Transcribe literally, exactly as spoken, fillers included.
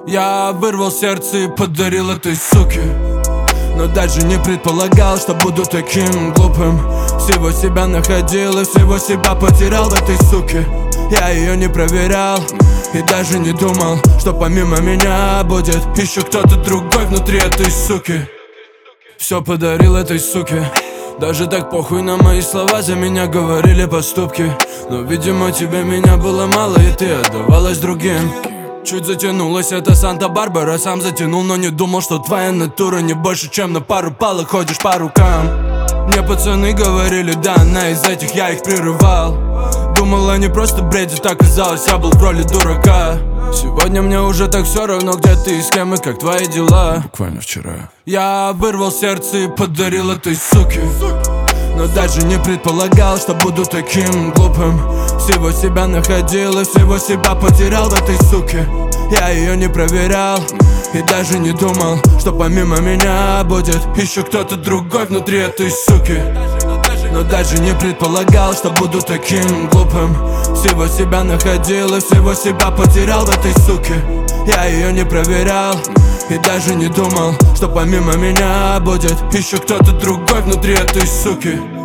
Я вырвал сердце и подарил этой суке, но даже не предполагал, что буду таким глупым. Всего себя находил и всего себя потерял в этой суке. Я ее не проверял и даже не думал, что помимо меня будет еще кто-то другой внутри этой суки. Все подарил этой суке. Даже так похуй на мои слова, за меня говорили поступки. Но, видимо, тебе меня было мало, и ты отдавалась другим. Чуть затянулась эта Санта-Барбара, сам затянул, но не думал, что твоя натура не больше, чем на пару палок ходишь по рукам. Мне пацаны говорили, да, она из этих, я их прерывал. Думал, они просто бредят, оказалось, я был в роли дурака. Сегодня мне уже так все равно, где ты и с кем и как твои дела. Буквально вчера Я вырвал сердце и подарил этой суке, но даже не предполагал, что буду таким глупым. Всего себя находил и всего себя потерял в этой суке. Я ее не проверял и даже не думал, что помимо меня будет еще кто-то другой внутри этой суки. Но даже не предполагал, что буду таким глупым. Всего себя находил и всего себя потерял в этой суке. Я ее не проверял и даже не думал, что помимо меня будет еще кто-то другой внутри этой суки.